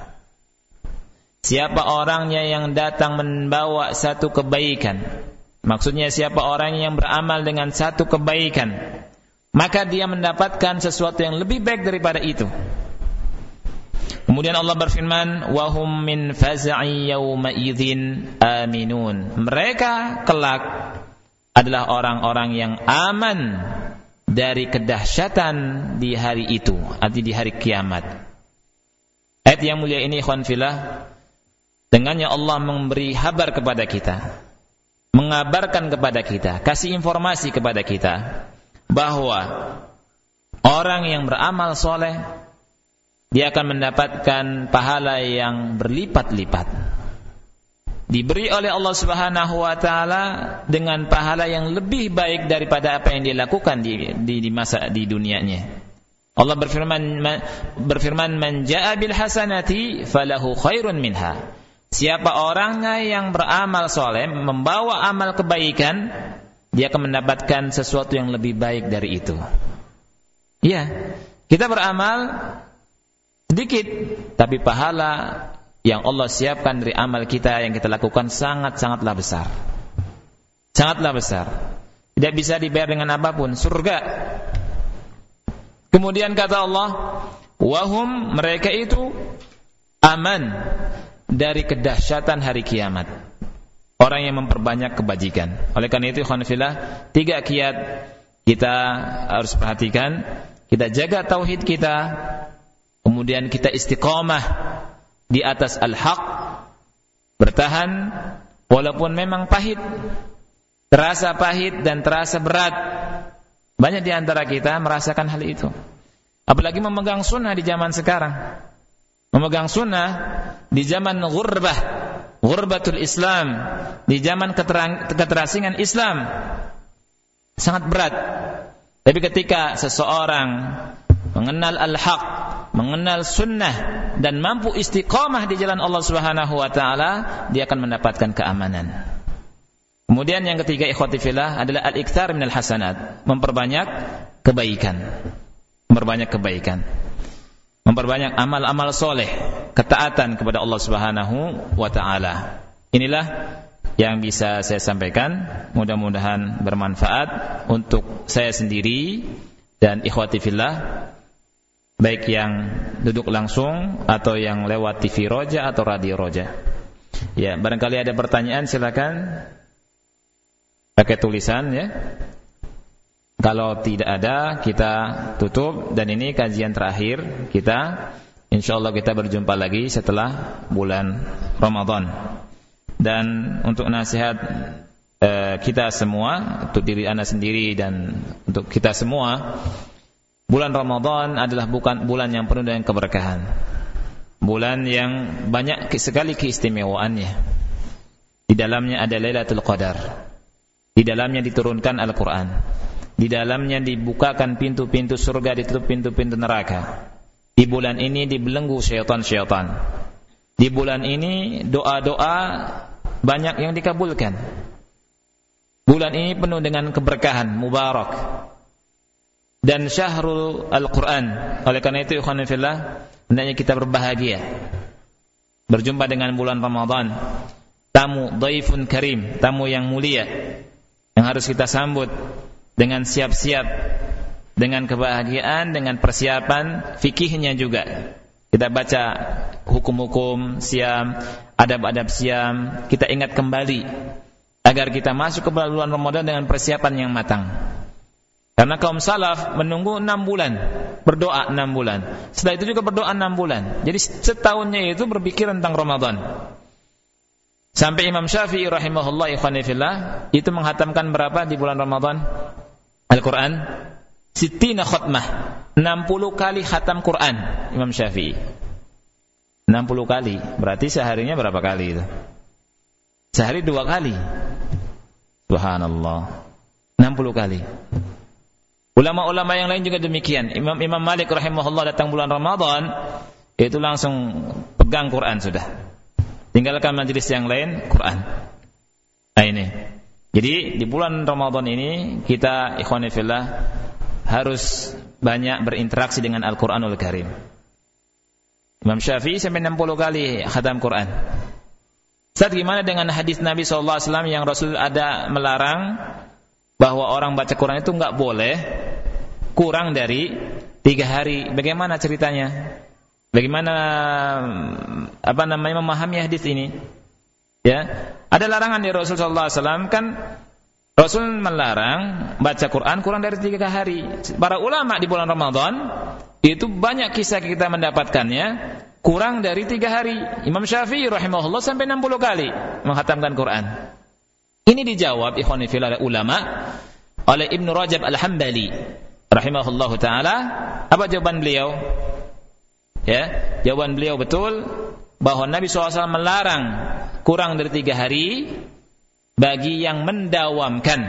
Siapa orangnya yang datang membawa satu kebaikan, maksudnya siapa orang yang beramal dengan satu kebaikan, maka dia mendapatkan sesuatu yang lebih baik daripada itu. Kemudian Allah berfirman, "Wa hum min faz'i yawma idzin aminun." Mereka kelak adalah orang-orang yang aman dari kedahsyatan di hari itu, arti di hari kiamat. Ayat yang mulia ini ikhwan fillah, dengannya Allah memberi kabar kepada kita, mengabarkan kepada kita, kasih informasi kepada kita bahwa orang yang beramal soleh dia akan mendapatkan pahala yang berlipat-lipat, diberi oleh Allah Subhanahu wa taala dengan pahala yang lebih baik daripada apa yang dia lakukan di, di, di masa di dunianya. Allah berfirman berfirman man jaa bil hasanati falahu khairun minha. Siapa orangnya yang beramal soleh, membawa amal kebaikan, dia akan mendapatkan sesuatu yang lebih baik dari itu. Ya, kita beramal sedikit, tapi pahala yang Allah siapkan dari amal kita yang kita lakukan sangat-sangatlah besar. Sangatlah besar. Tidak bisa dibayar dengan apapun, surga. Kemudian kata Allah, wahum, mereka itu aman dari kedahsyatan hari kiamat. Orang yang memperbanyak kebajikan. Oleh karena itu, ikhwan fillah, tiga kiat kita harus perhatikan. Kita jaga tauhid kita, kemudian kita istiqamah di atas al-haq, bertahan walaupun memang pahit, terasa pahit dan terasa berat. Banyak di antara kita merasakan hal itu. Apalagi memegang sunnah di zaman sekarang. Memegang sunnah di zaman ghurbah, ghurbatul Islam, di zaman keterang, keterasingan Islam, sangat berat. Tapi ketika seseorang mengenal al-haq, mengenal sunnah dan mampu istiqamah di jalan Allah Subhanahu wa taala, dia akan mendapatkan keamanan. Kemudian yang ketiga ikhwati fillah adalah al-iktsar minal hasanat, memperbanyak kebaikan. Memperbanyak kebaikan. Memperbanyak amal-amal soleh, ketaatan kepada Allah Subhanahu wa taala. Inilah yang bisa saya sampaikan, mudah-mudahan bermanfaat untuk saya sendiri dan ikhwati fillah, baik yang duduk langsung atau yang lewat T V Roja atau radio Roja. Ya, barangkali ada pertanyaan silakan pakai tulisan ya. Kalau tidak ada, kita tutup, dan ini kajian terakhir kita. Insyaallah kita berjumpa lagi setelah bulan Ramadan. Dan untuk nasihat eh, kita semua, untuk diri anda sendiri dan untuk kita semua, bulan Ramadan adalah bukan bulan yang penuh dengan keberkahan. Bulan yang banyak sekali keistimewaannya. Di dalamnya ada Lailatul Qadar. Di dalamnya diturunkan Al-Quran. Di dalamnya dibukakan pintu-pintu surga, ditutup pintu-pintu neraka. Di bulan ini dibelenggu syaitan-syaitan. Di bulan ini doa-doa banyak yang dikabulkan. Bulan ini penuh dengan keberkahan, mubarak. Dan syahrul Al-Quran. Oleh karena itu, ikhwan fillah, hendaknya kita berbahagia berjumpa dengan bulan Ramadan. Tamu dhaifun karim, tamu yang mulia, yang harus kita sambut dengan siap-siap, dengan kebahagiaan, dengan persiapan fikihnya juga. Kita baca hukum-hukum siam, adab-adab siam, kita ingat kembali agar kita masuk ke bulan Ramadan dengan persiapan yang matang. Karena kaum salaf menunggu enam bulan, berdoa enam bulan. Setelah itu juga berdoa enam bulan. Jadi setahunnya itu berpikir tentang Ramadan. Sampai Imam Syafi'i rahimahullah ikhwani fillah itu menghatamkan berapa di bulan Ramadan? Al-Quran sittina khatmah, enam puluh kali khatam Quran Imam Syafi'i. enam puluh kali, berarti seharinya berapa kali itu? Sehari dua kali. Subhanallah. enam puluh kali. Ulama-ulama yang lain juga demikian. Imam Imam Malik rahimahullah datang bulan Ramadan, itu langsung pegang Quran sudah. Tinggalkan majelis yang lain, Quran. Nah ini. Jadi di bulan Ramadan ini kita ikhwani fillah harus banyak berinteraksi dengan Al-Qur'anul Karim. Imam Syafi'i sampai enam puluh kali khatam Quran. Ustaz, gimana dengan hadis Nabi sallallahu alaihi wasallam yang Rasul ada melarang bahwa orang baca Quran itu enggak boleh kurang dari tiga hari. Bagaimana ceritanya? Bagaimana apa namanya memahami hadis ini? Ya, ada larangan dari Rasul sallallahu alaihi wasallam, kan Rasul melarang baca Quran kurang dari tiga hari. Para ulama di bulan Ramadan itu banyak kisah kita mendapatkannya kurang dari tiga hari. Imam Syafi'i rahimahullah sampai enam puluh kali menghatamkan Quran. Ini dijawab ikhwan fillah oleh ulama, oleh Ibnu Rajab Al-Hambali rahimahullahu taala. Apa jawaban beliau? Ya, jawaban beliau betul bahwa Nabi shallallahu alaihi wasallam melarang kurang dari tiga hari bagi yang mendawamkan.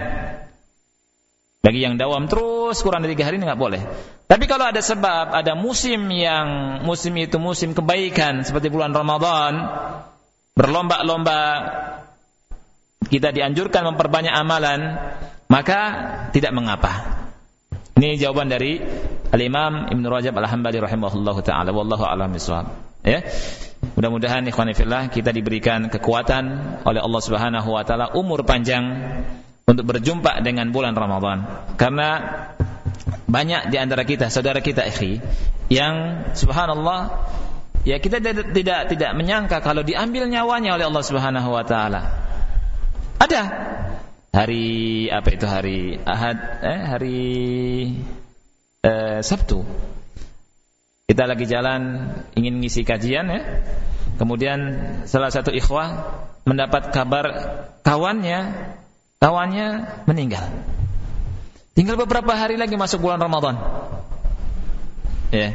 Bagi yang dawam terus kurang dari tiga hari ini nggak boleh. Tapi kalau ada sebab, ada musim yang musim itu musim kebaikan seperti bulan Ramadan, berlomba-lomba, kita dianjurkan memperbanyak amalan, maka tidak mengapa. Ini jawaban dari Al-Imam Ibnu Rajab Al-Hambali rahimahullahu taala. Wallahu a'lam bishawab. Ya. Mudah-mudahan ikhwan fillah kita diberikan kekuatan oleh Allah Subhanahu wa taala, umur panjang untuk berjumpa dengan bulan Ramadan. Karena banyak di antara kita, saudara kita akhi, yang subhanallah ya kita tidak tidak, tidak menyangka kalau diambil nyawanya oleh Allah Subhanahu wa taala. Ada hari apa itu hari Ahad eh hari eh, Sabtu. Kita lagi jalan ingin ngisi kajian ya. Kemudian salah satu ikhwah mendapat kabar kawannya kawannya meninggal. Tinggal beberapa hari lagi masuk bulan Ramadan. Ya.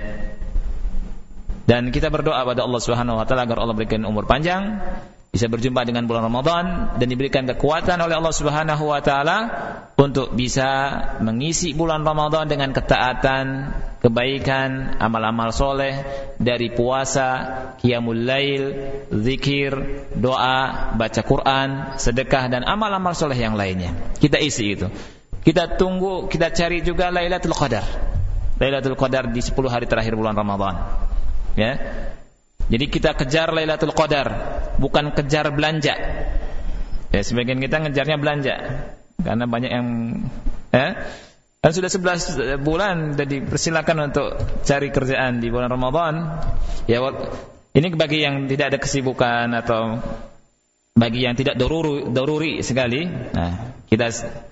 Dan kita berdoa pada Allah Subhanahu wa taala agar Allah berikan umur panjang, bisa berjumpa dengan bulan Ramadan dan diberikan kekuatan oleh Allah Subhanahu wa taala untuk bisa mengisi bulan Ramadan dengan ketaatan, kebaikan, amal-amal soleh dari puasa, qiyamul lail, zikir, doa, baca Quran, sedekah dan amal-amal soleh yang lainnya. Kita isi itu. Kita tunggu, kita cari juga Lailatul Qadar. Lailatul Qadar di sepuluh hari terakhir bulan Ramadan. Ya. Jadi kita kejar Lailatul Qadar, bukan kejar belanja. Ya, sebagian kita ngejarnya belanja. Karena banyak yang eh dan sudah sebelas bulan sudah dipersilakan untuk cari kerjaan di bulan Ramadan. Ya, ini bagi yang tidak ada kesibukan atau bagi yang tidak doruri, doruri sekali. Nah, kita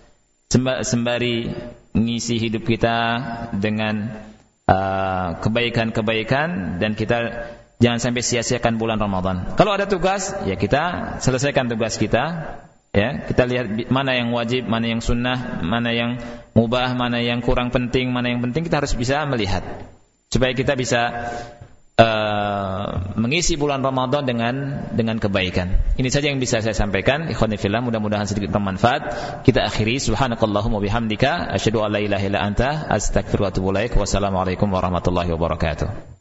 sembari mengisi hidup kita dengan uh, kebaikan-kebaikan dan kita jangan sampai sia-siakan bulan Ramadan. Kalau ada tugas, ya kita selesaikan tugas kita. Ya, kita lihat mana yang wajib, mana yang sunnah, mana yang mubah, mana yang kurang penting, mana yang penting kita harus bisa melihat supaya kita bisa uh, mengisi bulan Ramadan dengan dengan kebaikan. Ini saja yang bisa saya sampaikan. Ikhwani fillah, mudah-mudahan sedikit bermanfaat. Kita akhiri subhanakallahumma bihamdika asyhadu an la ilaha illa anta astaghfiruka wa atubu ilaik. Wassalamualaikum warahmatullahi wabarakatuh.